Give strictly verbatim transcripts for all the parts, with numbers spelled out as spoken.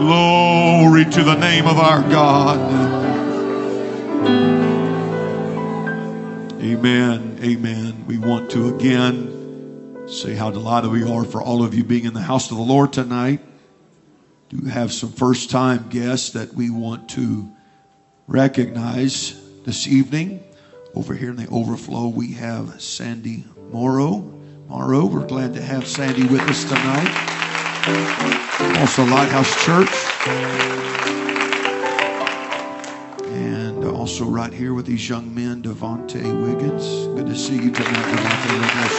Glory to the name of our God. Amen. Amen. We want to again say how delighted we are for all of you being in the house of the Lord tonight. Do have some first time guests that we want to recognize this evening. Over here in the overflow, we have Sandy Morrow. Morrow, we're glad to have Sandy with us tonight. Also Lighthouse Church. And also right here with these young men, Devontae Wiggins. Good to see you tonight, Devontae.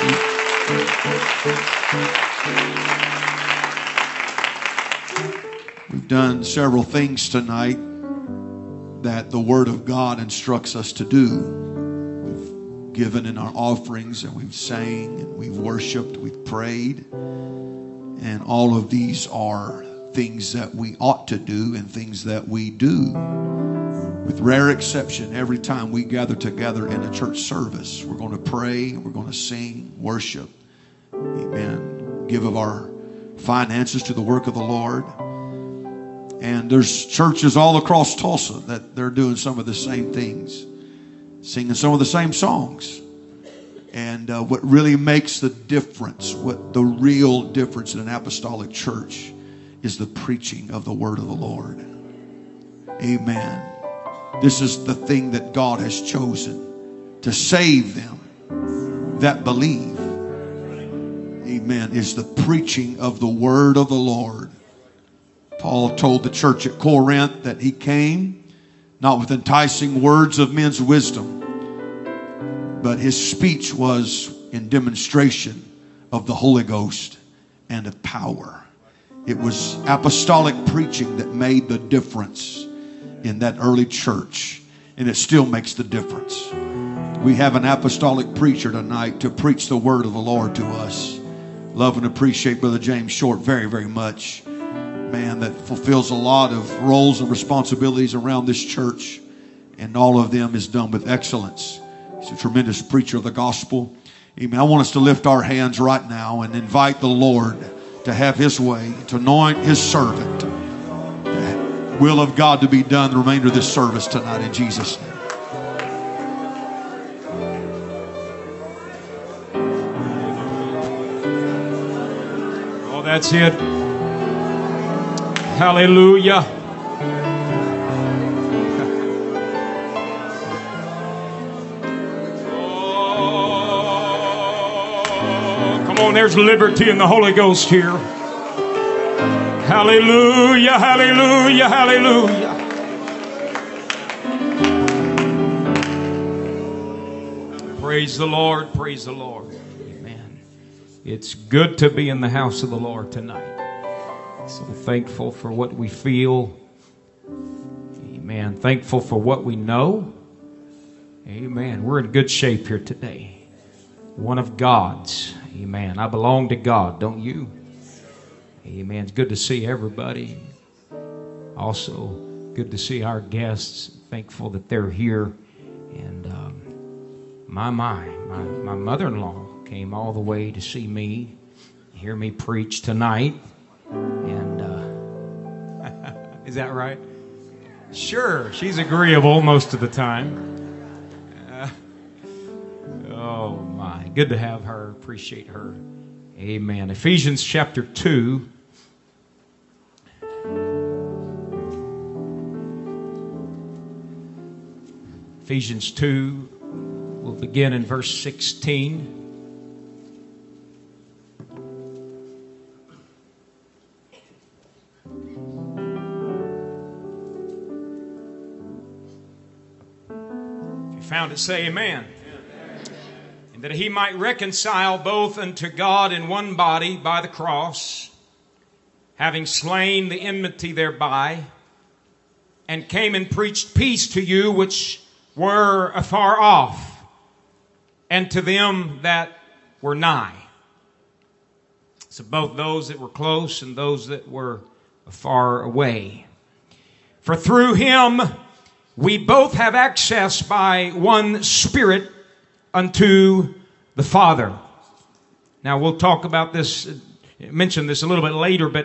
God bless you. We've done several things tonight that the Word of God instructs us to do. We've given in our offerings, and we've sang, and we've worshiped, we've prayed. And all of these are things that we ought to do and things that we do. With rare exception, every time we gather together in a church service, we're going to pray, we're going to sing, worship. Amen. Give of our finances to the work of the Lord. And there's churches all across Tulsa that they're doing some of the same things, singing some of the same songs. And uh, what really makes the difference, what the real difference in an apostolic church is the preaching of the word of the Lord. Amen. This is the thing that God has chosen to save them that believe. Amen. Is the preaching of the word of the Lord. Paul told the church at Corinth that he came not with enticing words of men's wisdom, but his speech was in demonstration of the Holy Ghost and of power. It was apostolic preaching that made the difference in that early church, and it still makes the difference. We have an apostolic preacher tonight to preach the word of the Lord to us. Love and appreciate Brother James Short very, very much. Man that fulfills a lot of roles and responsibilities around this church, and all of them is done with excellence. He's a tremendous preacher of the gospel. Amen. I want us to lift our hands right now and invite the Lord to have his way, to anoint his servant. The will of God to be done the remainder of this service tonight in Jesus' name. Oh, that's it. Hallelujah. There's liberty in the Holy Ghost here. Hallelujah, hallelujah, hallelujah. Praise the Lord, praise the Lord. Amen. It's good to be in the house of the Lord tonight. So thankful for what we feel. Amen. Thankful for what we know. Amen. We're in good shape here today. One of God's. Amen. I belong to God, don't you? Amen. It's good to see everybody. Also, good to see our guests. Thankful that they're here. And um, my, my, my, my mother-in-law came all the way to see me, hear me preach tonight. And uh, is that right? Sure. She's agreeable most of the time. Oh my, good to have her. Appreciate her. Amen. Ephesians chapter two. Ephesians two, we'll begin in verse sixteen. If you found it, say amen. That he might reconcile both unto God in one body by the cross, having slain the enmity thereby, and came and preached peace to you which were afar off, and to them that were nigh. So both those that were close and those that were far away. For through him we both have access by one Spirit unto the Father. Now we'll talk about this, mention this a little bit later, but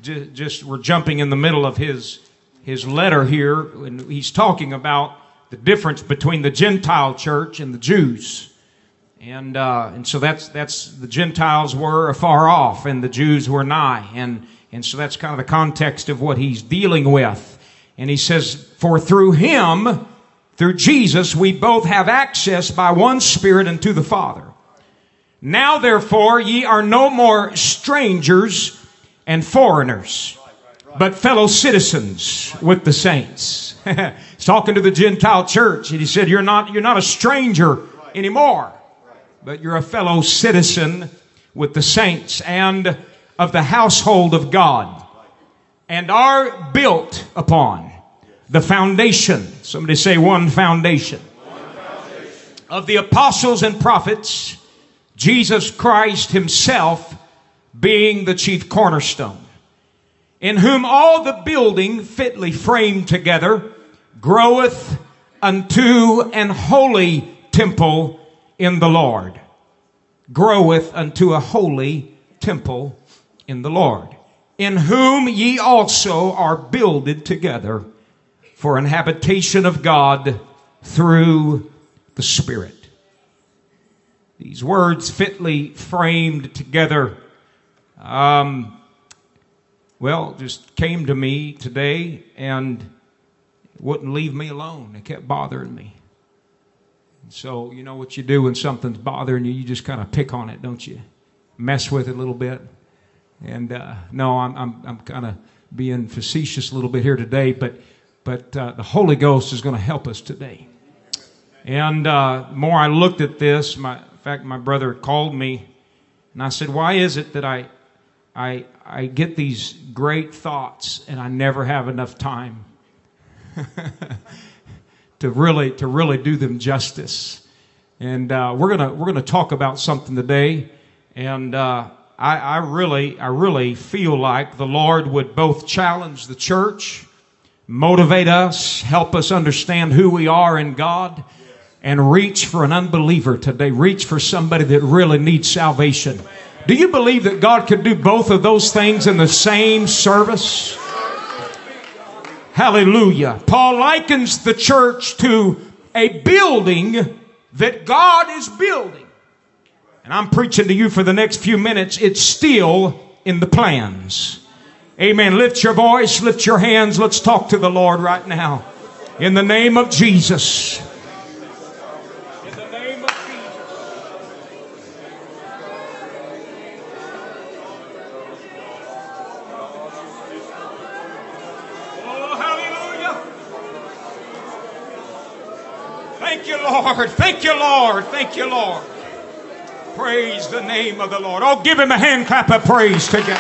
j- just we're jumping in the middle of his his letter here, and he's talking about the difference between the Gentile church and the Jews. And uh, and so that's that's the Gentiles were afar off, and the Jews were nigh, and and so that's kind of the context of what he's dealing with. And he says, "For through him, through Jesus, we both have access by one Spirit unto the Father. Now therefore ye are no more strangers and foreigners, but fellow citizens with the saints." He's talking to the Gentile church, and he said, "You're not you're not a stranger anymore, but you're a fellow citizen with the saints and of the household of God, and are built upon the foundation." Somebody say one foundation. One foundation. "Of the apostles and prophets, Jesus Christ himself being the chief cornerstone, in whom all the building fitly framed together groweth unto an holy temple in the Lord." Groweth unto a holy temple in the Lord, "in whom ye also are builded together for an habitation of God through the Spirit." These words, fitly framed together, um, well, just came to me today and wouldn't leave me alone. It kept bothering me. So, you know what you do when something's bothering you? You just kind of pick on it, don't you? Mess with it a little bit. And uh, no, I'm I'm, I'm kind of being facetious a little bit here today, but but uh, the Holy Ghost is going to help us today. And uh, the more I looked at this, my, in fact, my brother called me, and I said, "Why is it that I I I get these great thoughts and I never have enough time to really to really do them justice?" And uh, we're gonna we're gonna talk about something today, and uh, I, I really I really feel like the Lord would both challenge the church, motivate us, help us understand who we are in God, and reach for an unbeliever today. Reach for somebody that really needs salvation. Do you believe that God could do both of those things in the same service? Hallelujah. Paul likens the church to a building that God is building. And I'm preaching to you for the next few minutes. It's still in the plans. Amen. Lift your voice, lift your hands. Let's talk to the Lord right now. In the name of Jesus. In the name of Jesus. Oh, hallelujah. Thank you, Lord. Thank you, Lord. Thank you, Lord. Praise the name of the Lord. Oh, give him a hand clap of praise together.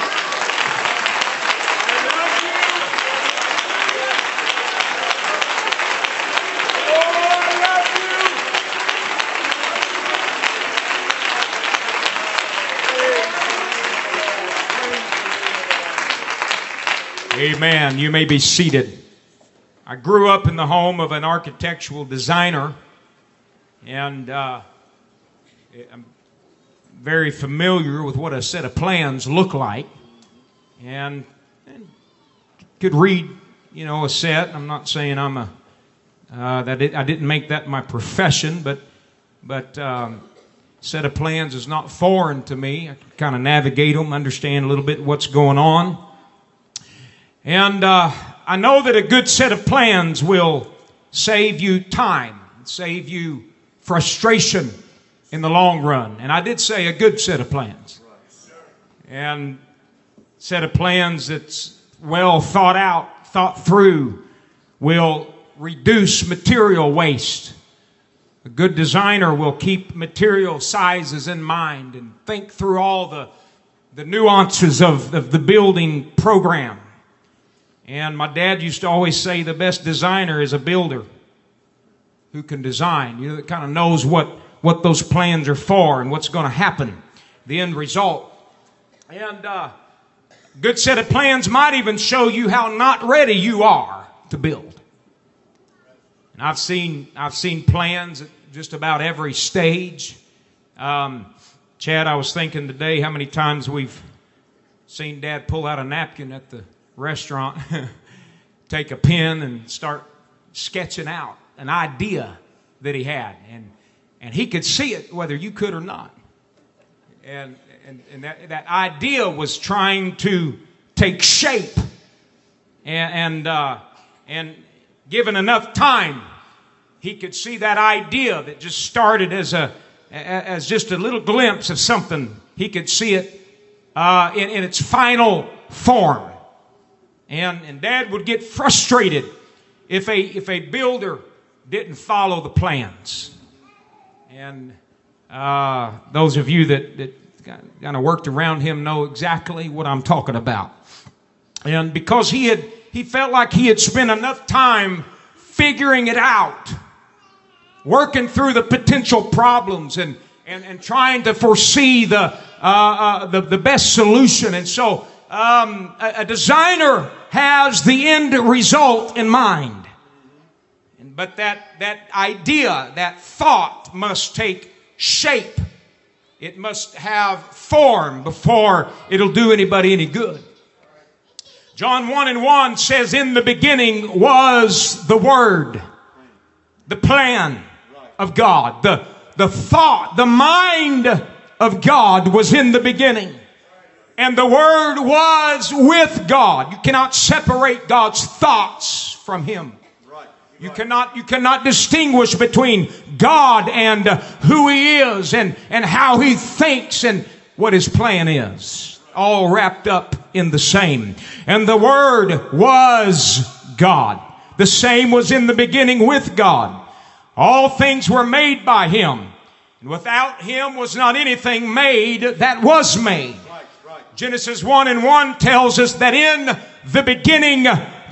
Amen. You may be seated. I grew up in the home of an architectural designer, and uh, I'm very familiar with what a set of plans look like, and, and could read, you know, a set. I'm not saying I'm a uh, that it, I didn't make that my profession, but but um, set of plans is not foreign to me. I can kind of navigate them, understand a little bit what's going on. And uh, I know that a good set of plans will save you time, save you frustration in the long run. And I did say a good set of plans. And set of plans that's well thought out, thought through, will reduce material waste. A good designer will keep material sizes in mind and think through all the, the nuances of, of the building program. And my dad used to always say the best designer is a builder who can design. You know, that kind of knows what, what those plans are for and what's going to happen, the end result. And uh, a good set of plans might even show you how not ready you are to build. And I've seen I've seen plans at just about every stage. Um, Chad, I was thinking today how many times we've Seen Dad pull out a napkin at the restaurant, take a pen and start sketching out an idea that he had. And and he could see it whether you could or not. And and, and that, that idea was trying to take shape. And and, uh, and given enough time, he could see that idea that just started as a as just a little glimpse of something. He could see it uh, in, in its final form. And, and Dad would get frustrated if a if a builder didn't follow the plans. And uh, those of you that, that kind of worked around him know exactly what I'm talking about. And because he had he felt like he had spent enough time figuring it out, working through the potential problems and and, and trying to foresee the uh, uh, the, the best solution. And so um, a, a designer has the end result in mind. But that, that idea, that thought must take shape. It must have form before it'll do anybody any good. John one and one says, in the beginning was the Word, the plan of God, the, the thought, the mind of God was in the beginning. And the Word was with God. You cannot separate God's thoughts from Him. You cannot, you cannot distinguish between God and uh, who He is and, and how He thinks and what His plan is. All wrapped up in the same. And the Word was God. The same was in the beginning with God. All things were made by Him. And without Him was not anything made that was made. Genesis one and one tells us that in the beginning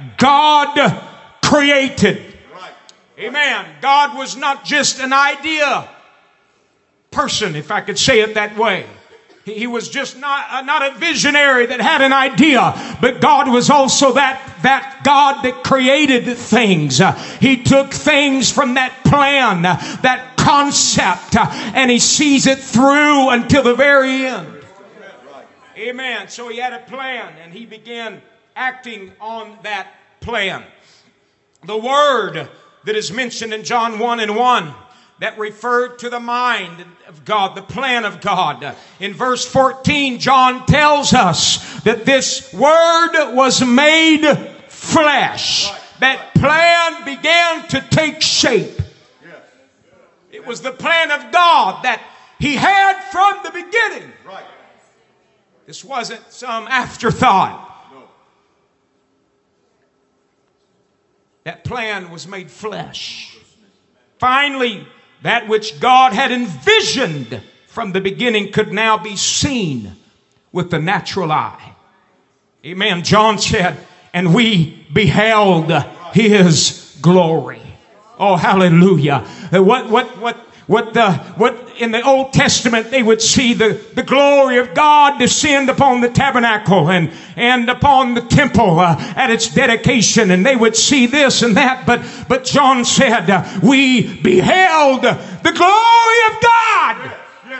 God created. Amen. God was not just an idea person, if I could say it that way. He, he was just not, uh, not a visionary that had an idea, but God was also that, that God that created things. Uh, he took things from that plan, uh, that concept, uh, and He sees it through until the very end. Amen. So He had a plan, and He began acting on that plan. The Word that is mentioned in John one and one that referred to the mind of God, the plan of God. In verse fourteen, John tells us that this Word was made flesh. That plan began to take shape. It was the plan of God that He had from the beginning. This wasn't some afterthought. That plan was made flesh. Finally, that which God had envisioned from the beginning could now be seen with the natural eye. Amen. John said, and we beheld His glory. Oh, hallelujah. What, what, what, what the, what in the Old Testament they would see the, the glory of God descend upon the tabernacle and, and upon the temple uh, at its dedication. And they would see this and that. But, but John said, uh, we beheld the glory of God.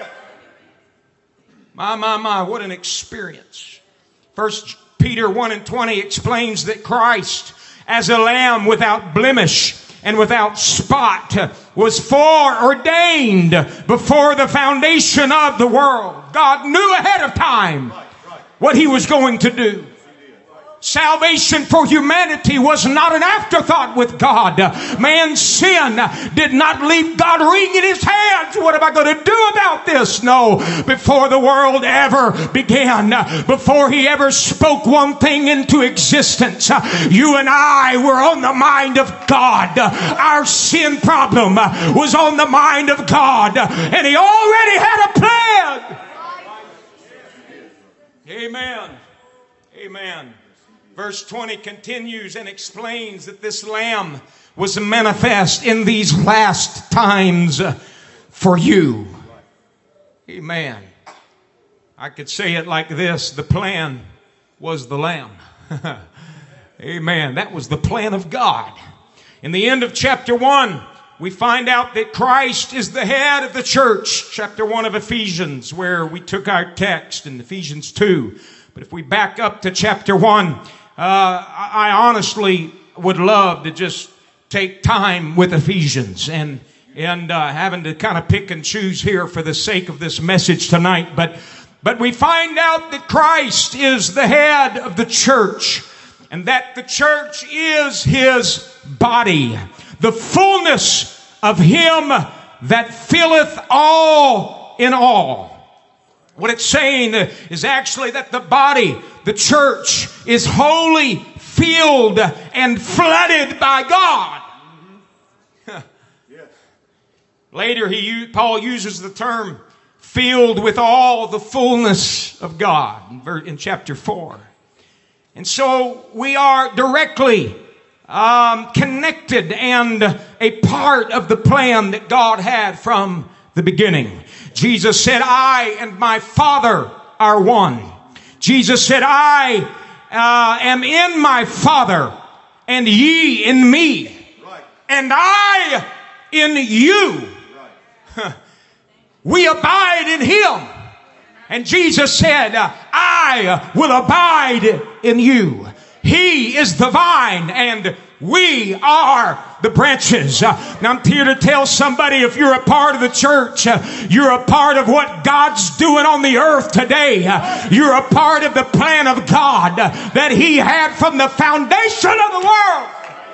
My, my, my, what an experience. First Peter one and twenty explains that Christ, as a lamb without blemish and without spot, was foreordained before the foundation of the world. God knew ahead of time what He was going to do. Salvation for humanity was not an afterthought with God. Man's sin did not leave God wringing His hands. What am I going to do about this? No. Before the world ever began, before He ever spoke one thing into existence, you and I were on the mind of God. Our sin problem was on the mind of God, and He already had a plan. Amen. Amen. Verse twenty continues and explains that this Lamb was manifest in these last times for you. Amen. I could say it like this. The plan was the Lamb. Amen. That was the plan of God. In the end of chapter one, we find out that Christ is the head of the church. Chapter one of Ephesians, where we took our text in Ephesians two. But if we back up to chapter one, uh, I honestly would love to just take time with Ephesians and and uh, having to kind of pick and choose here for the sake of this message tonight. But but we find out that Christ is the head of the church, and that the church is His body, the fullness of Him that filleth all in all. What it's saying is actually that the body, the church, is wholly filled and flooded by God. Later, he, Paul uses the term filled with all the fullness of God in chapter four. And so we are directly um, connected and a part of the plan that God had from the beginning. Jesus said, I and my Father are one. Jesus said, I uh, am in my Father, and ye in me, right. And I in you. Right. We abide in Him. And Jesus said, I will abide in you. He is the vine, and we are the branches. Uh, now I'm here to tell somebody, if you're a part of the church, uh, you're a part of what God's doing on the earth today. Uh, you're a part of the plan of God uh, that He had from the foundation of the world.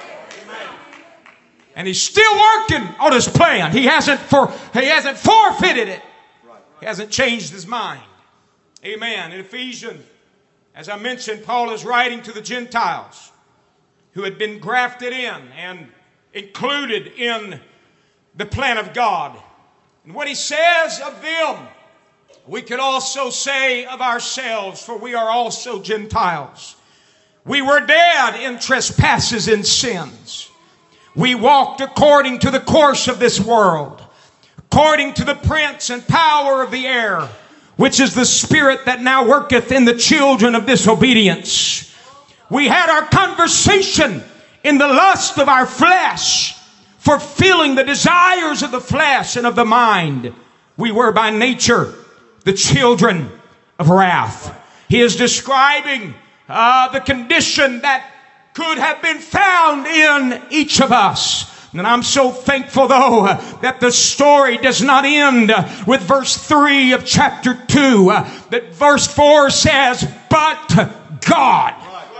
And He's still working on His plan. He hasn't for He hasn't forfeited it. He hasn't changed His mind. Amen. In Ephesians, as I mentioned, Paul is writing to the Gentiles who had been grafted in and included in the plan of God. And what he says of them, we could also say of ourselves, for we are also Gentiles. We were dead in trespasses and sins. We walked according to the course of this world, according to the prince and power of the air, which is the spirit that now worketh in the children of disobedience. We had our conversation in the lust of our flesh, fulfilling the desires of the flesh and of the mind. We were by nature the children of wrath. He is describing uh, the condition that could have been found in each of us. And I'm so thankful, though, uh, that the story does not end uh, with verse three of chapter two. Uh, that verse four says, but God.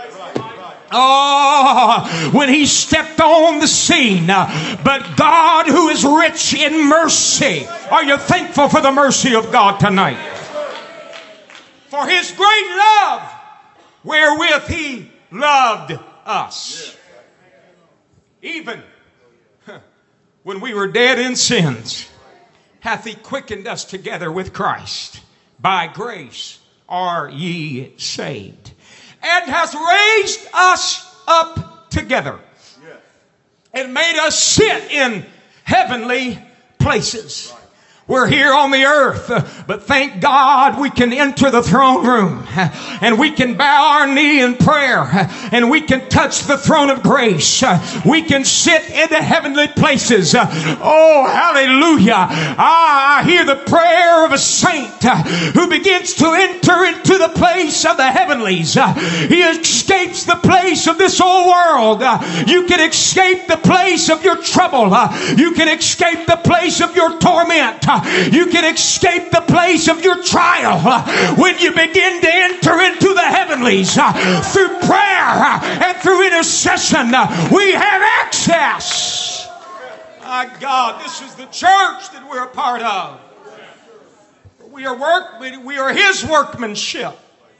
Oh, when He stepped on the scene. Uh, but God, who is rich in mercy. Are you thankful for the mercy of God tonight? For His great love, wherewith He loved us. Even when we were dead in sins, hath He quickened us together with Christ. By grace are ye saved. And hath raised us up together. And made us sit in heavenly places. We're here on the earth, but thank God we can enter the throne room and we can bow our knee in prayer and we can touch the throne of grace. We can sit in the heavenly places. Oh, hallelujah. Ah, I hear the prayer of a saint who begins to enter into the place of the heavenlies. He escapes the place of this old world. You can escape the place of your trouble. You can escape the place of your torment. You can escape the place of your trial when you begin to enter into the heavenlies through prayer and through intercession. We have access. My God, this is the church that we're a part of. We are work. We are His workmanship,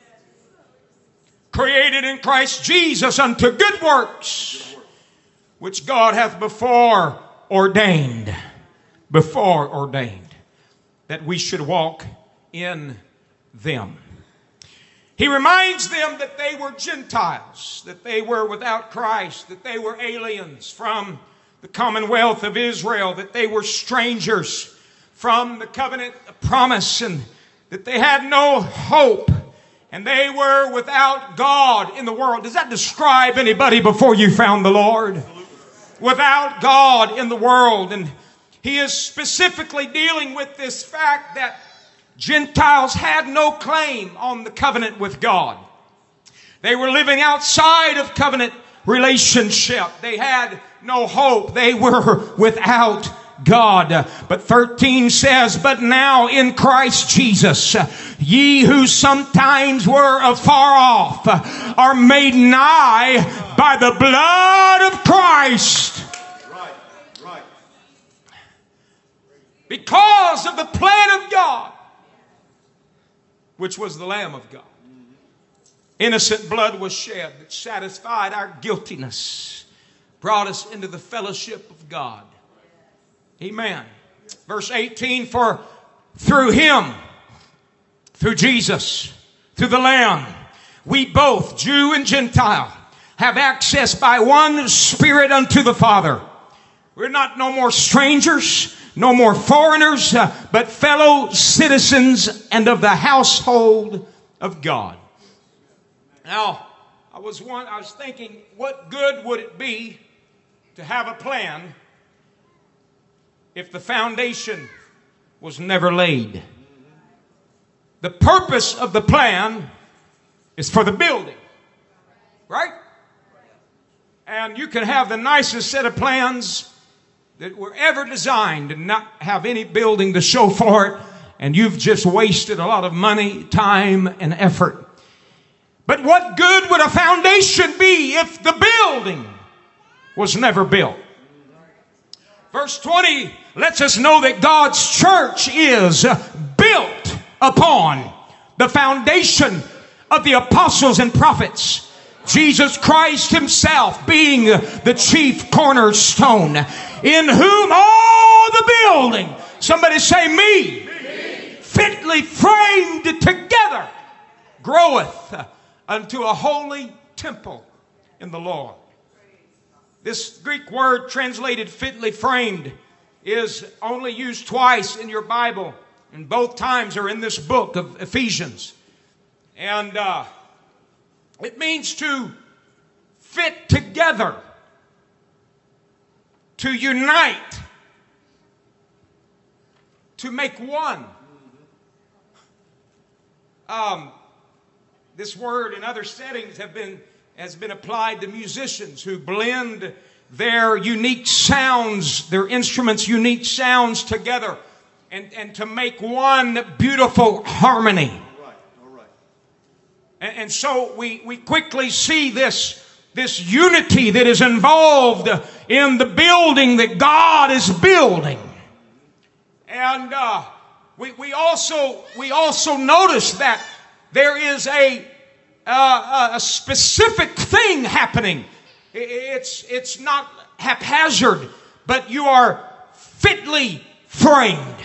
created in Christ Jesus unto good works, which God hath before ordained, before ordained, that we should walk in them. He reminds them that they were Gentiles, that they were without Christ, that they were aliens from the commonwealth of Israel, that they were strangers from the covenant of promise, and that they had no hope, and they were without God in the world. Does that describe anybody before you found the Lord? Without God in the world. And he is specifically dealing with this fact that Gentiles had no claim on the covenant with God. They were living outside of covenant relationship. They had no hope. They were without God. But thirteen says, but now in Christ Jesus, ye who sometimes were afar off are made nigh by the blood of Christ. Right, right. Because of the plan of God, which was the Lamb of God. Innocent blood was shed that satisfied our guiltiness, brought us into the fellowship of God. Amen. Verse eighteen, for through Him, through Jesus, through the Lamb, we both, Jew and Gentile, have access by one Spirit unto the Father. We're not no more strangers, no more foreigners, uh, but fellow citizens and of the household of God. Now, I was one, I was thinking, what good would it be to have a plan if the foundation was never laid? The purpose of the plan is for the building, right? And you can have the nicest set of plans that were ever designed and not have any building to show for it, and you've just wasted a lot of money, time, and effort. But what good would a foundation be if the building was never built? Verse twenty lets us know that God's church is built upon the foundation of the apostles and prophets. Jesus Christ Himself being the chief cornerstone, in whom all the building, somebody say me, me. Fitly framed together, groweth unto a holy temple in the Lord. This Greek word translated fitly framed is only used twice in your Bible, and both times are in this book of Ephesians. And uh, it means to fit together, to unite, to make one. Um, this word in other settings have been has been applied to musicians who blend their unique sounds, their instruments' unique sounds together, and, and to make one beautiful harmony. All right, all right. And, and so we, we quickly see this, this unity that is involved in the building that God is building. And uh, we, we also we also notice that there is a uh, a specific thing happening. It's it's not haphazard, but you are fitly framed.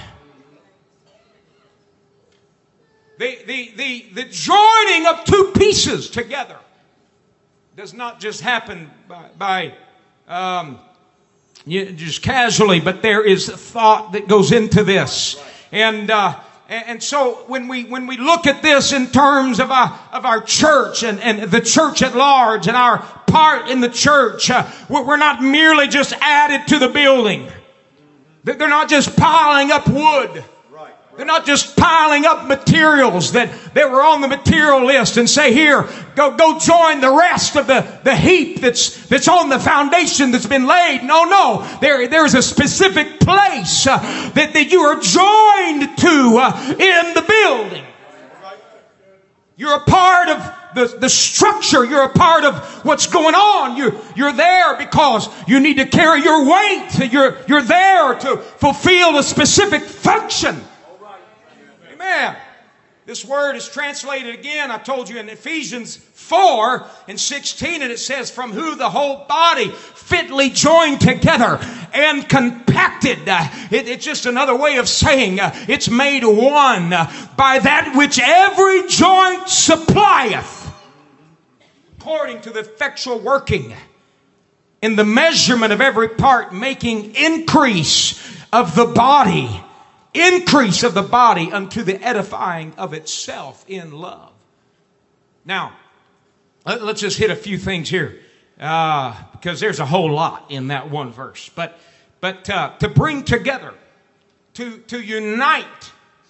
The the the the joining of two pieces together does not just happen by, by um, just casually, but there is thought that goes into this. And uh, and so when we when we look at this in terms of our of our church and, and the church at large and our part in the church, uh, we're not merely just added to the building. They're not just piling up wood. They're not just piling up materials that, that were on the material list and say, here, go go join the rest of the, the heap that's that's on the foundation that's been laid. No, no. There, there's a specific place uh, that, that you are joined to uh, in the building. You're a part of the, the structure. You're a part of what's going on. You're, you're there because you need to carry your weight. You're, you're there to fulfill a specific function. Amen. This word is translated again, I told you, in Ephesians four and sixteen, and it says, from who the whole body fitly joined together and compacted. Uh, it, it's just another way of saying uh, it's made one uh, by that which every joint supplieth, according to the effectual working in the measurement of every part, making increase of the body. Increase of the body unto the edifying of itself in love. Now, let's just hit a few things here, uh, because there's a whole lot in that one verse. But, but uh, to bring together, to to unite,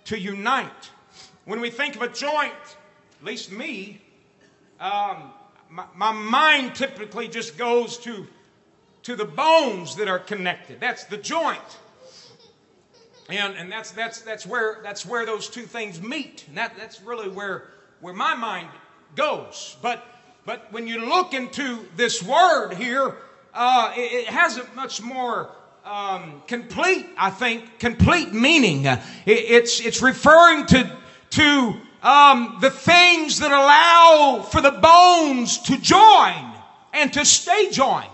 to unite. When we think of a joint, at least me, um, my, my mind typically just goes to, to the bones that are connected. That's the joint. And, and that's, that's, that's, where, that's where those two things meet. And that, that's really where, where my mind goes. But, but when you look into this word here, uh, it, it has a much more um, complete, I think, complete meaning. Uh, it, it's, it's referring to, to um, the things that allow for the bones to join and to stay joined.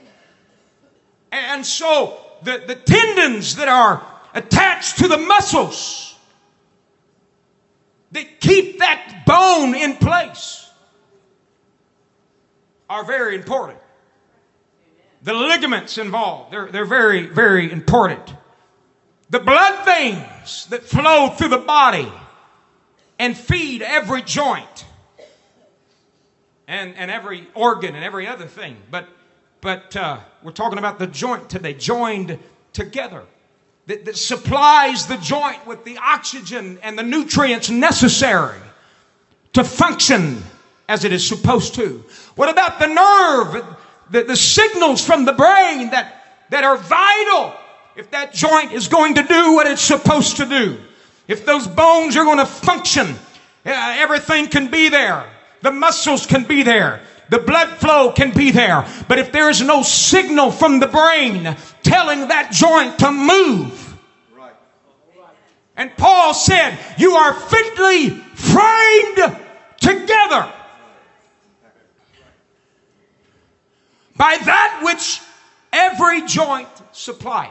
And so the, the tendons that are attached to the muscles that keep that bone in place are very important. The ligaments involved, they're, they're very, very important. The blood veins that flow through the body and feed every joint and, and every organ and every other thing. But, but uh, we're talking about the joint today, joined together. That, that supplies the joint with the oxygen and the nutrients necessary to function as it is supposed to. What about the nerve, the, the signals from the brain that, that are vital if that joint is going to do what it's supposed to do? If those bones are going to function, uh, everything can be there. The muscles can be there. The blood flow can be there. But if there is no signal from the brain telling that joint to move. Right. And Paul said, you are fitly framed together by that which every joint supplieth.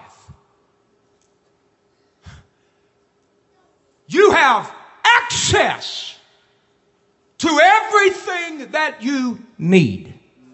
You have access to everything that you need.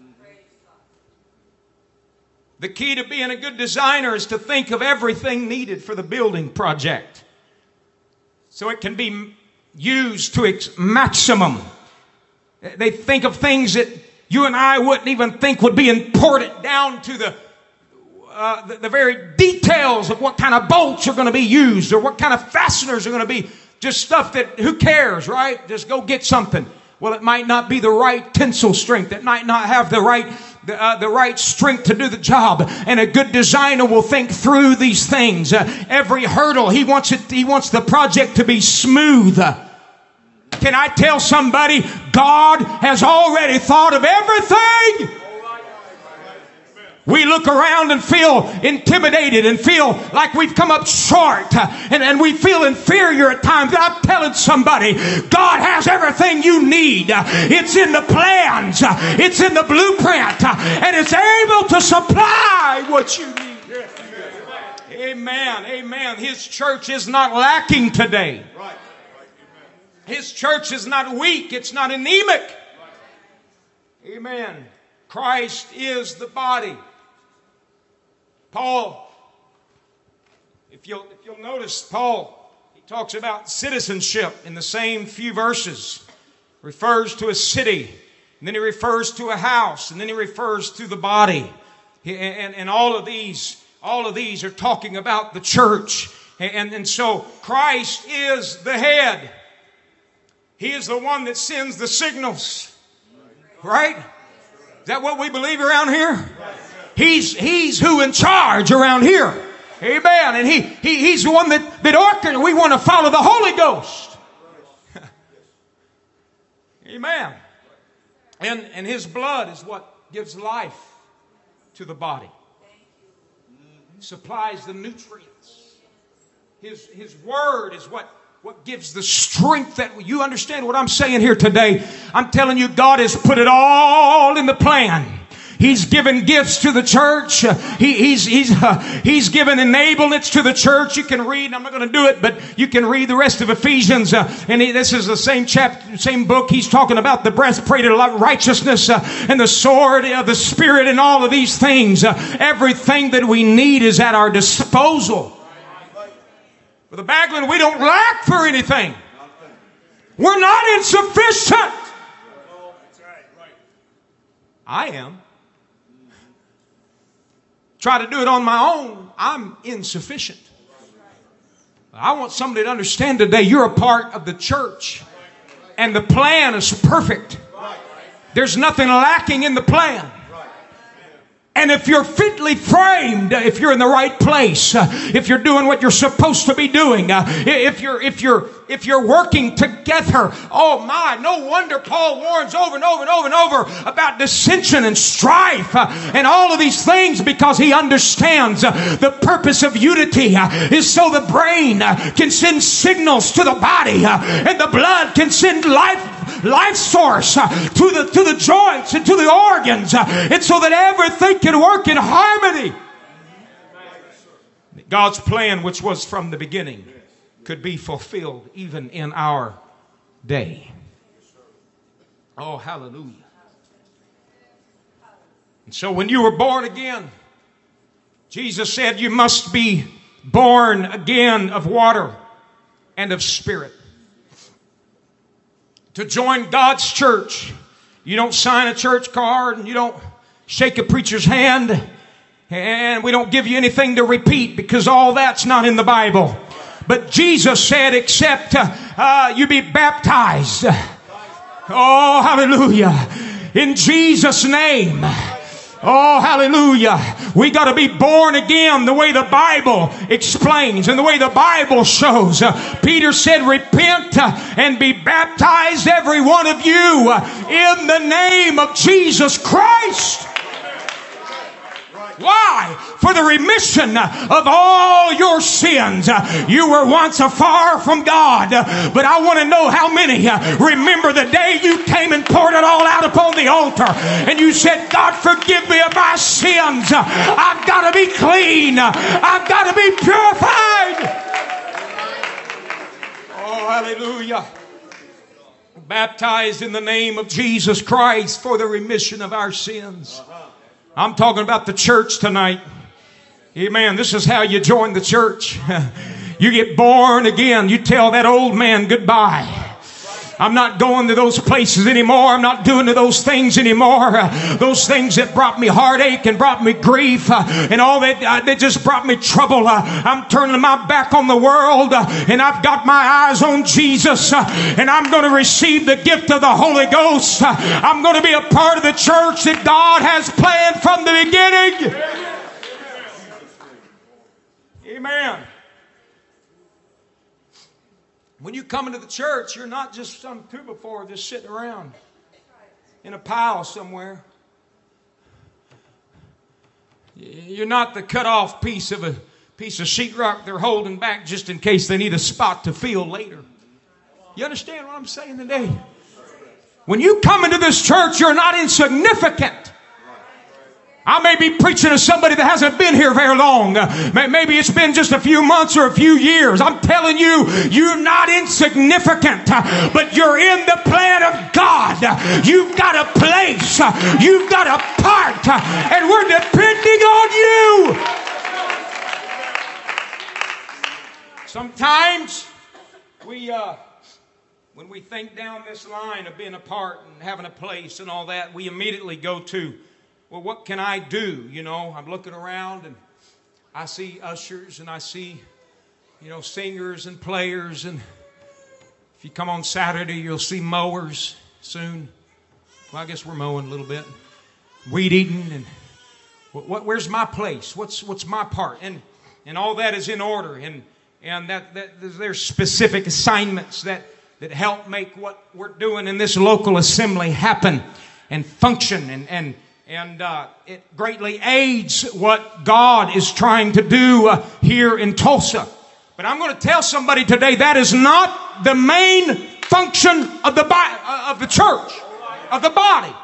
The key to being a good designer is to think of everything needed for the building project, so it can be used to its maximum. They think of things that you and I wouldn't even think would be important, down to the, uh, the, the very details of what kind of bolts are going to be used or what kind of fasteners are going to be. Just stuff that, who cares, right? Just go get something. Well, it might not be the right tensile strength. It might not have the right, the, uh, the right strength to do the job. And a good designer will think through these things. Uh, every hurdle, he wants it, he wants the project to be smooth. Can I tell somebody, God has already thought of everything? We look around and feel intimidated and feel like we've come up short, and, and we feel inferior at times. I'm telling somebody, God has everything you need. It's in the plans. It's in the blueprint. And it's able to supply what you need. Amen. Amen. His church is not lacking today. His church is not weak. It's not anemic. Amen. Christ is the body. Paul, if you'll, if you'll notice, Paul, he talks about citizenship in the same few verses. Refers to a city, and then he refers to a house, and then he refers to the body. And, and, and all of these, all of these are talking about the church. And, and so Christ is the head. He is the one that sends the signals. Right? Is that what we believe around here? He's, he's who in charge around here. Amen. And he, he, he's the one that, that orchestrated. We want to follow the Holy Ghost. Amen. And, and his blood is what gives life to the body. He supplies the nutrients. His, his word is what, what gives the strength. That you understand what I'm saying here today. I'm telling you, God has put it all in the plan. He's given gifts to the church. He, he's, he's, uh, he's given enablements to the church. You can read, I'm not going to do it, but you can read the rest of Ephesians. Uh, and he, this is the same chapter, same book. He's talking about the breastplate of righteousness uh, and the sword of the Spirit and all of these things. Uh, everything that we need is at our disposal. For the Bagland, we don't lack for anything. We're not insufficient. I am. Try to do it on my own, I'm insufficient. I want somebody to understand today you're a part of the church. And the plan is perfect. There's nothing lacking in the plan. And if you're fitly framed, if you're in the right place, uh, if you're doing what you're supposed to be doing, uh, if you're if you're if you're working together, oh my, no wonder Paul warns over and over and over and over about dissension and strife uh, and all of these things, because he understands uh, the purpose of unity uh, is so the brain uh, can send signals to the body uh, and the blood can send life life source uh, to the to the joints and to the organs, uh, and so that everything can work in harmony. God's plan, which was from the beginning, could be fulfilled even in our day. Oh, hallelujah. And so when you were born again, Jesus said you must be born again of water and of spirit. To join God's church, you don't sign a church card and you don't shake a preacher's hand, and we don't give you anything to repeat, because all that's not in the Bible. But Jesus said, except uh, uh, you be baptized. Oh, hallelujah. In Jesus' name. Oh, hallelujah. We got to be born again the way the Bible explains and the way the Bible shows. Uh, Peter said, repent uh, and be baptized, every one of you, uh, in the name of Jesus Christ. Why? For the remission of all your sins. You were once afar from God, but I want to know how many remember the day you came and poured it all out upon the altar and you said, God, forgive me of my sins. I've got to be clean. I've got to be purified. Oh, hallelujah. Baptized in the name of Jesus Christ for the remission of our sins. I'm talking about the church tonight. Amen. This is how you join the church. You get born again. You tell that old man goodbye. I'm not going to those places anymore. I'm not doing to those things anymore. Uh, those things that brought me heartache and brought me grief uh, and all that, uh, they just brought me trouble. Uh, I'm turning my back on the world uh, and I've got my eyes on Jesus uh, and I'm going to receive the gift of the Holy Ghost. Uh, I'm going to be a part of the church that God has planned from the beginning. Amen. When you come into the church, you're not just some two before just sitting around in a pile somewhere. You're not the cut off piece of a piece of sheetrock they're holding back just in case they need a spot to fill later. You understand what I'm saying today? When you come into this church, you're not insignificant. I may be preaching to somebody that hasn't been here very long. Uh, maybe it's been just a few months or a few years. I'm telling you, you're not insignificant, uh, but you're in the plan of God. Uh, you've got a place. Uh, you've got a part, uh, and we're depending on you. Sometimes we, uh, when we think down this line of being a part and having a place and all that, we immediately go to, well, what can I do? You know, I'm looking around and I see ushers and I see, you know, singers and players. And if you come on Saturday, you'll see mowers soon. Well, I guess we're mowing a little bit. Weed eating. And what, what, where's my place? What's what's my part? And and all that is in order. And and that, that there's specific assignments that, that help make what we're doing in this local assembly happen and function and and And uh, it greatly aids what God is trying to do uh, here in Tulsa. But I'm going to tell somebody today that is not the main function of the uh, of the church, of the body.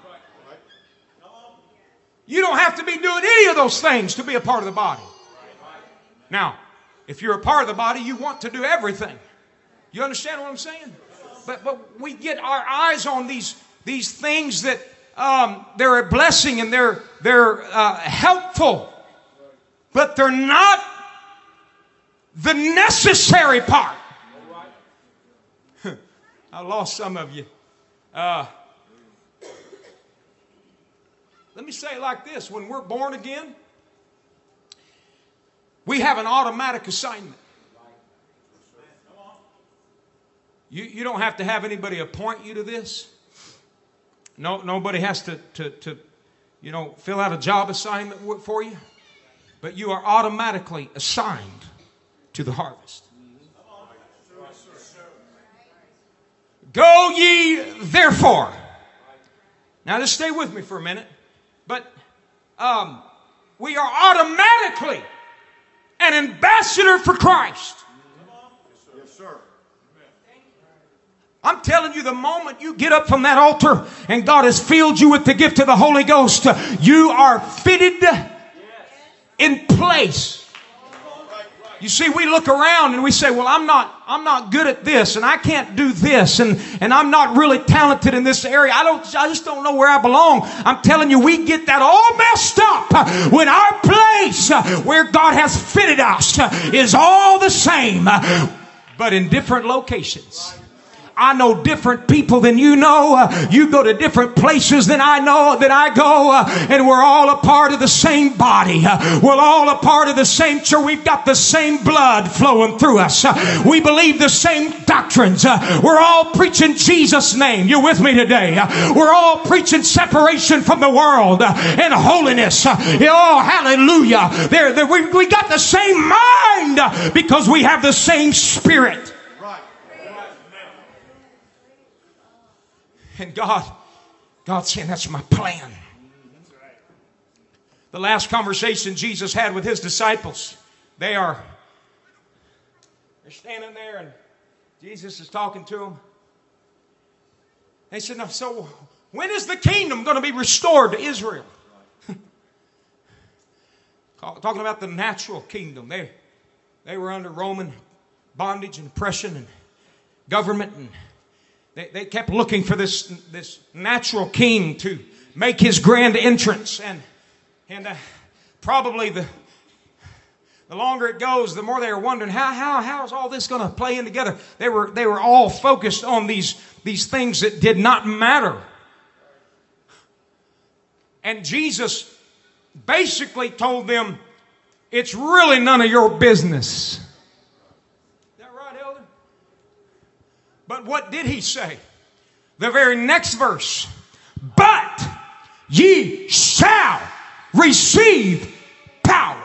You don't have to be doing any of those things to be a part of the body. Now, if you're a part of the body, you want to do everything. You understand what I'm saying? But but we get our eyes on these these things that Um, they're a blessing and they're they're uh, helpful, but they're not the necessary part. I lost some of you. Uh, let me say it like this: when we're born again, we have an automatic assignment. You, you don't have to have anybody appoint you to this. No, nobody has to, to, to, you know, fill out a job assignment for you. But you are automatically assigned to the harvest. Go ye therefore. Now just stay with me for a minute. But um, we are automatically an ambassador for Christ. Yes, sir. I'm telling you, the moment you get up from that altar and God has filled you with the gift of the Holy Ghost, you are fitted in place. You see, we look around and we say, well, I'm not, I'm not good at this and I can't do this and, and I'm not really talented in this area. I don't, I just don't know where I belong. I'm telling you, we get that all messed up when our place where God has fitted us is all the same, but in different locations. I know different people than you know. Uh, you go to different places than I know, that I go. Uh, and we're all a part of the same body. Uh, we're all a part of the same church. We've got the same blood flowing through us. Uh, we believe the same doctrines. Uh, we're all preaching Jesus' name. You're with me today. Uh, we're all preaching separation from the world uh, and holiness. Uh, oh, hallelujah. There, there, we, we got the same mind uh, because we have the same spirit. And God, God's saying, that's my plan. The last conversation Jesus had with his disciples, they are they're standing there and Jesus is talking to them. They said, no, so when is the kingdom going to be restored to Israel? Talking about the natural kingdom. They, they were under Roman bondage and oppression and government, and They, they kept looking for this, this natural king to make his grand entrance. And, and uh, probably the, the longer it goes, the more they were wondering, how, how, how is all this going to play in together? They were, they were all focused on these, these things that did not matter. And Jesus basically told them, it's really none of your business. But what did he say? The very next verse. But ye shall receive power.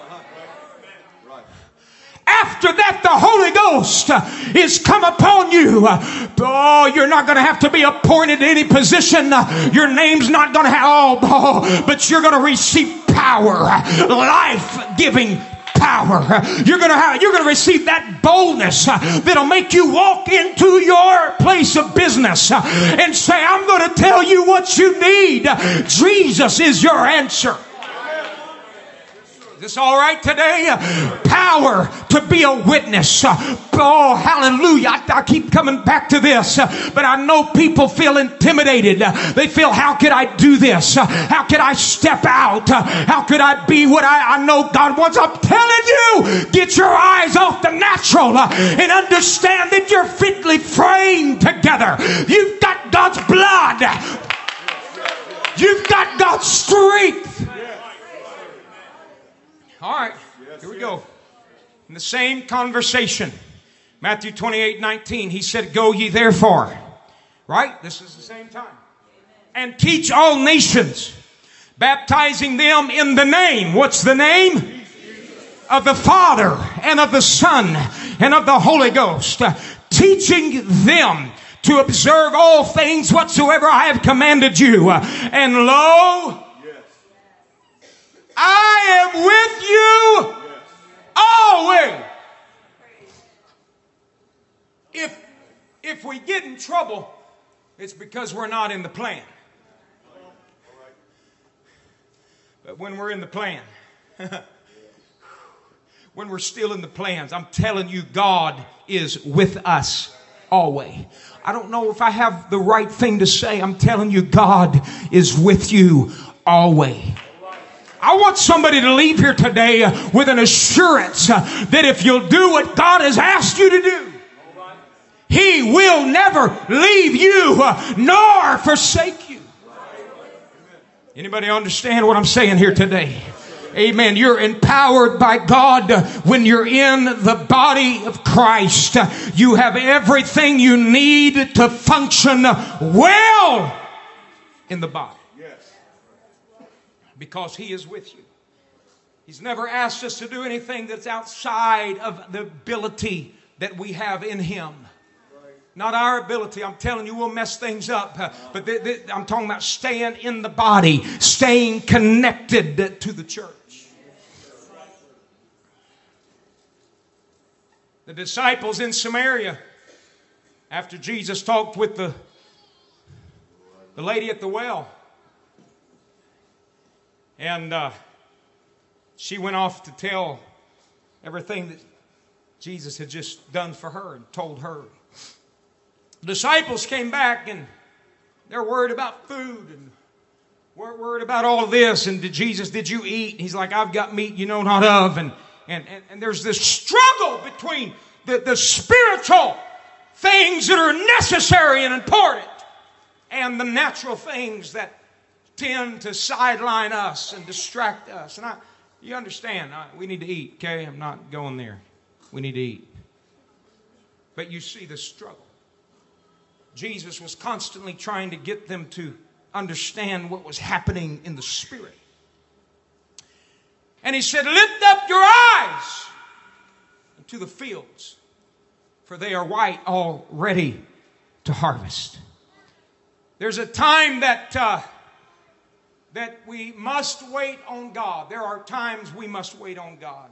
After that, the Holy Ghost is come upon you. Oh, you're not going to have to be appointed to any position. Your name's not going to have, oh, but you're going to receive power. Life-giving power. You're going to have, you're going to receive that boldness that'll make you walk into your place of business and say, I'm going to tell you what you need. Jesus is your answer. Is this all right today? Power to be a witness. Oh, hallelujah. I, I keep coming back to this, but I know people feel intimidated. They feel, how could I do this? How could I step out? How could I be what I, I know God wants? I'm telling you, get your eyes off the natural and understand that you're fitly framed together. You've got God's blood. You've got God's strength. All right, here we go. In the same conversation, Matthew twenty-eight nineteen, he said, go ye therefore. Right? This is the same time. And teach all nations, baptizing them in the name. What's the name? Of the Father and of the Son and of the Holy Ghost. Teaching them to observe all things whatsoever I have commanded you. And lo, I am with you always. If, if we get in trouble, it's because we're not in the plan. But when we're in the plan, when we're still in the plans, I'm telling you, God is with us always. I don't know if I have the right thing to say. I'm telling you, God is with you always. I want somebody to leave here today with an assurance that if you'll do what God has asked you to do, He will never leave you nor forsake you. Anybody understand what I'm saying here today? Amen. You're empowered by God when you're in the body of Christ. You have everything you need to function well in the body. Because He is with you. He's never asked us to do anything that's outside of the ability that we have in Him. Not our ability. I'm telling you, we'll mess things up. But th- th- I'm talking about staying in the body, staying connected to the church. The disciples in Samaria, after Jesus talked with the, the lady at the well, and uh, she went off to tell everything that Jesus had just done for her and told her. The disciples came back and they're worried about food and we're worried about all of this. And did Jesus, did you eat? He's like, I've got meat you know not of. And and, and, and there's this struggle between the, the spiritual things that are necessary and important and the natural things that tend to sideline us and distract us. And I, you understand, I, we need to eat, okay? I'm not going there. We need to eat. But you see the struggle. Jesus was constantly trying to get them to understand what was happening in the Spirit. And He said, lift up your eyes to the fields, for they are white already to harvest. There's a time that uh, that we must wait on God. There are times we must wait on God.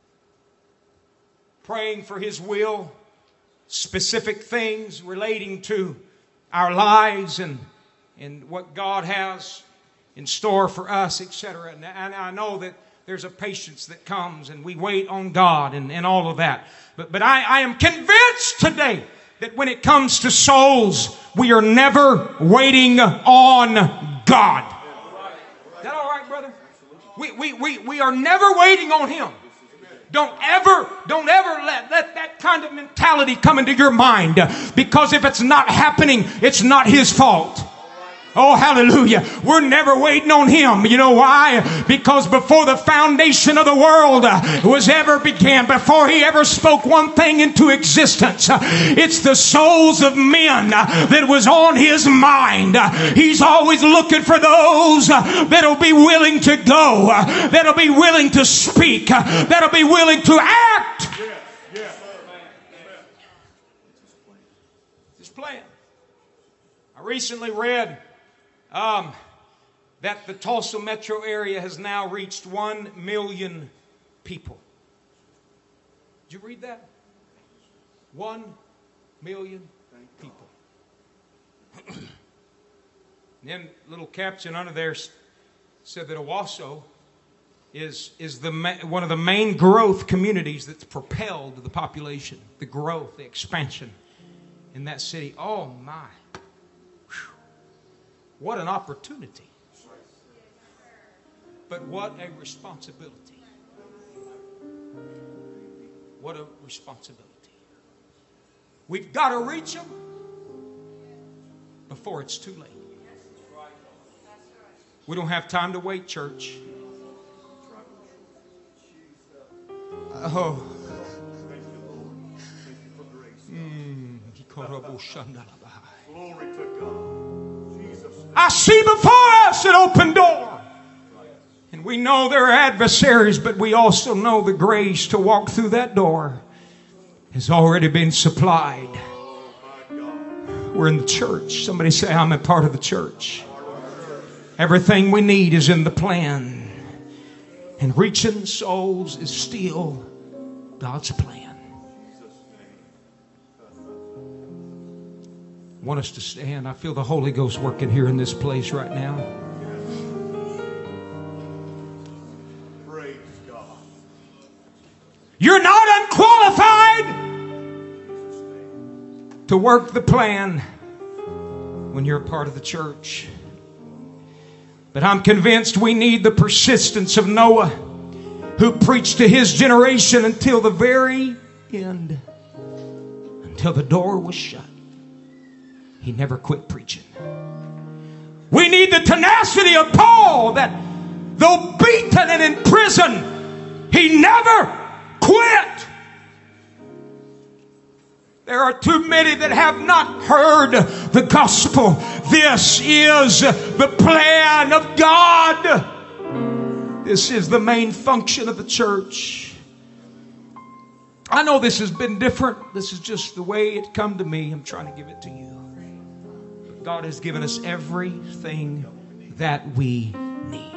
Praying for His will, specific things relating to our lives and, and what God has in store for us, et cetera. And, and I know that there's a patience that comes and we wait on God and, and all of that. But, but I, I am convinced today that when it comes to souls, we are never waiting on God. Is that all right, brother? We, we, we, we are never waiting on Him. Don't ever, don't ever let, let that kind of mentality come into your mind. Because if it's not happening, it's not His fault. Oh, hallelujah. We're never waiting on Him. You know why? Because before the foundation of the world was ever began, before He ever spoke one thing into existence, it's the souls of men that was on His mind. He's always looking for those that'll be willing to go, that'll be willing to speak, that'll be willing to act. His plan. I recently read Um, that the Tulsa metro area has now reached one million people. Did you read that? One million people. Then little caption under there said that Owasso is, is the ma- one of the main growth communities that's propelled the population, the growth, the expansion in that city. Oh my. What an opportunity. But what a responsibility. What a responsibility. We've got to reach them before it's too late. We don't have time to wait, church. Oh. Mm. Glory to God. I see before us an open door. And we know there are adversaries, but we also know the grace to walk through that door has already been supplied. We're in the church. Somebody say, I'm a part of the church. Everything we need is in the plan. And reaching souls is still God's plan. I want us to stand. I feel the Holy Ghost working here in this place right now. Praise God. You're not unqualified to work the plan when you're a part of the church. But I'm convinced we need the persistence of Noah, who preached to his generation until the very end, until the door was shut. He never quit preaching. We need the tenacity of Paul that though beaten and in prison, he never quit. There are too many that have not heard the gospel. This is the plan of God. This is the main function of the church. I know this has been different. This is just the way it come to me. I'm trying to give it to you. God has given us everything that we need.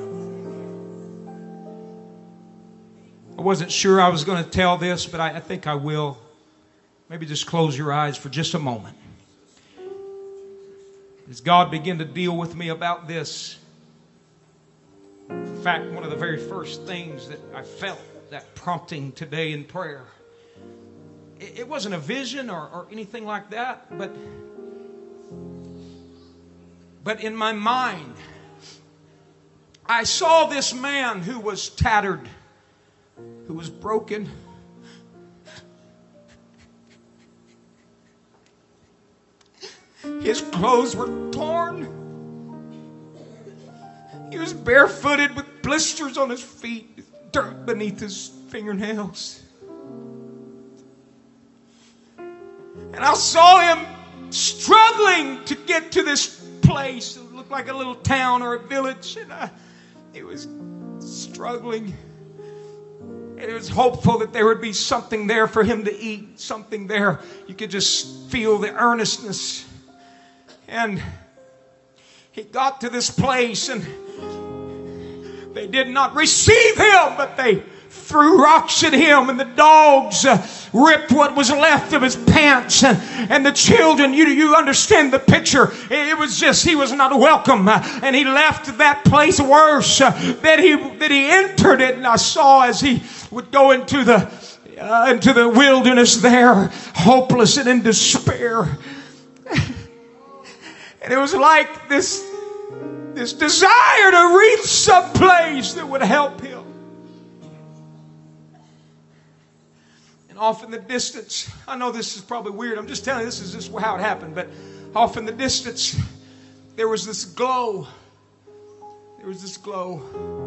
I wasn't sure I was going to tell this, but I, I think I will. Maybe just close your eyes for just a moment. As God began to deal with me about this, in fact, one of the very first things that I felt, that prompting today in prayer, it, it wasn't a vision or, or anything like that, but, but in my mind, I saw this man who was tattered, who was broken. His clothes were torn. He was barefooted with blisters on his feet, dirt beneath his fingernails. And I saw him struggling to get to this place. It looked like a little town or a village. And I, he was struggling. And it was hopeful that there would be something there for him to eat. Something there. You could just feel the earnestness. And he got to this place and they did not receive him, but they threw rocks at him, and the dogs uh, ripped what was left of his pants, and, and the children, you, you understand the picture. It, it was just, he was not welcome, uh, and he left that place worse uh, that he that he entered it. And I saw as he would go into the uh, into the wilderness there, hopeless and in despair. And it was like this, this desire to reach some place that would help him. And off in the distance, I know this is probably weird. I'm just telling you, this is just how it happened. But off in the distance, there was this glow. There was this glow.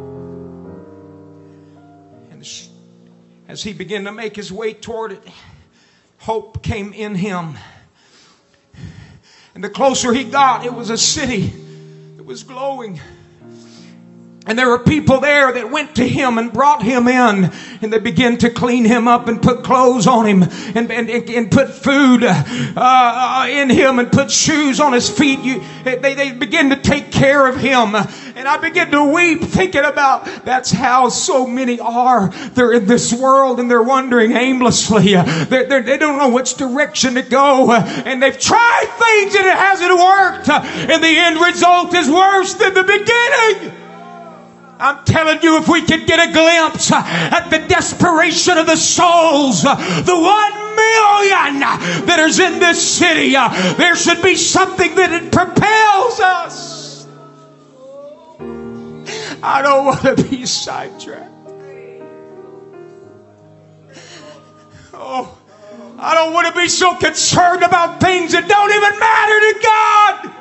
And as he began to make his way toward it, hope came in him. And the closer he got, it was a city that was glowing. And there were people there that went to him and brought him in. And they began to clean him up and put clothes on him. And, and, and put food uh, in him and put shoes on his feet. You, they, they began to take care of him. And I began to weep thinking about that's how so many are. They're in this world and they're wandering aimlessly. They're, they're, they don't know which direction to go. And they've tried things and it hasn't worked. And the end result is worse than the beginning. I'm telling you, if we could get a glimpse at the desperation of the souls, the one million that is in this city, there should be something that it propels us. I don't want to be sidetracked. Oh, I don't want to be so concerned about things that don't even matter to God.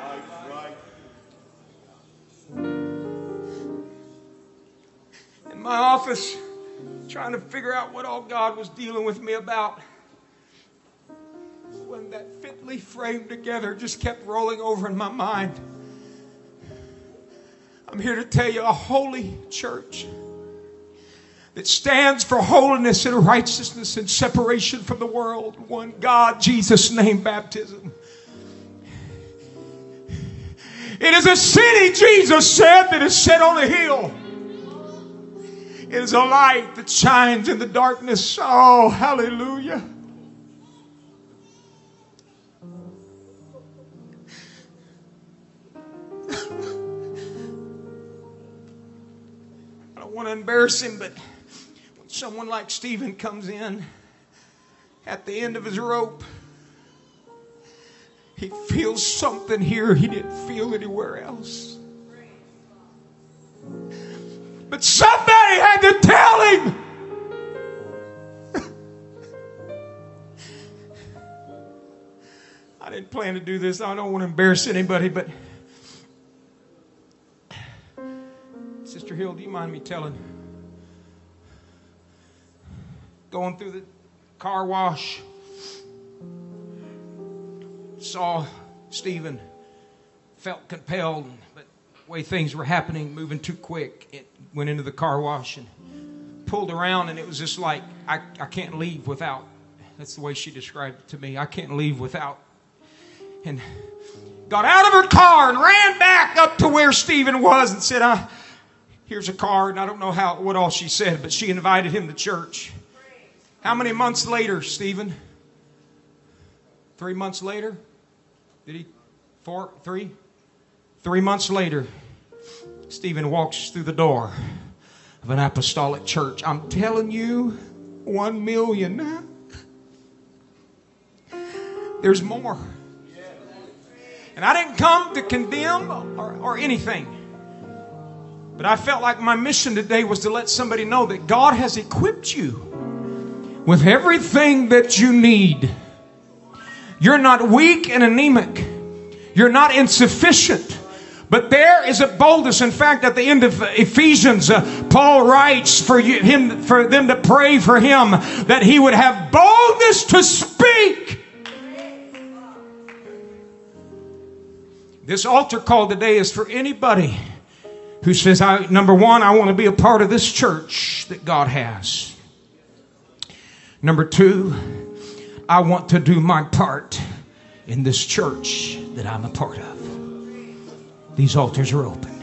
My office, trying to figure out what all God was dealing with me about, when that fitly framed together just kept rolling over in my mind. I'm here to tell you, a holy church that stands for holiness and righteousness and separation from the world, one God, Jesus' name, baptism. It is a city, Jesus said, that is set on a hill. It is a light that shines in the darkness. Oh, hallelujah. I don't want to embarrass him, but when someone like Stephen comes in at the end of his rope, he feels something here he didn't feel anywhere else. But somebody had to tell him. I didn't plan to do this. I don't want to embarrass anybody, but Sister Sister Hill, do you mind me telling? Going through the car wash, saw Stephen, felt compelled, but the way things were happening, moving too quick, it went into the car wash and pulled around, and it was just like, I, I can't leave without. That's the way she described it to me. I can't leave without. And got out of her car and ran back up to where Stephen was and said, I, here's a card. And I don't know how what all she said, but she invited him to church. How many months later, Stephen? Three months later? Did he? Four? Three? Three months later, Stephen walks through the door of an apostolic church. I'm telling you, one million now. There's more. And I didn't come to condemn or, or anything. But I felt like my mission today was to let somebody know that God has equipped you with everything that you need. You're not weak and anemic. You're not insufficient. But there is a boldness. In fact, at the end of Ephesians, uh, Paul writes for you, him, for them to pray for him that he would have boldness to speak. This altar call today is for anybody who says, I, number one, I want to be a part of this church that God has. Number two, I want to do my part in this church that I'm a part of. These altars are open.